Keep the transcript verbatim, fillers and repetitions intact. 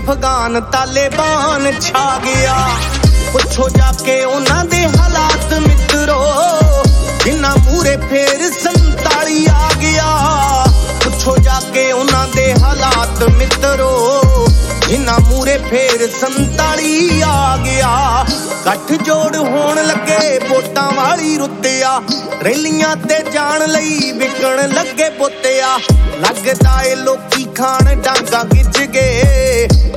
ਅਫਗਾਨ ਤਾਲਿਬਾਨ ਛਾ ਗਿਆ। ਪੁੱਛੋ ਜਾ ਕੇ ਉਹਨਾਂ ਦੇ ਹਾਲਾਤ ਮਿੱਤਰੋ, ਜਿਨ੍ਹਾਂ ਮੂਰੇ ਫੇਰ ਸੰਤਾਲੀ ਆ ਗਿਆ। ਪੁੱਛੋ ਜਾ ਕੇ ਉਹਨਾਂ ਦੇ ਹਾਲਾਤ ਮਿੱਤਰੋ, ਜਿਨ੍ਹਾਂ ਮੂਰੇ ਫੇਰ ਸੰਤਾਲੀ ਆ ਗਿਆ। ਗੱਠ ਜੋੜ ਹੋਣ ਲੱਗੇ ਵੋਟਾਂ ਵਾਲੀ ਰੁੱਤਿਆ, ਰੈਲੀਆਂ ਤੇ ਜਾਣ ਲਈ ਵਿਕਣ ਲੱਗੇ ਬੁੱਤਿਆ। ਲੱਗਦਾ ਏ ਲੋਕੀ ਖਾਣ ਡਾਂਗਾ ਗਿੱਜ ਗਏ,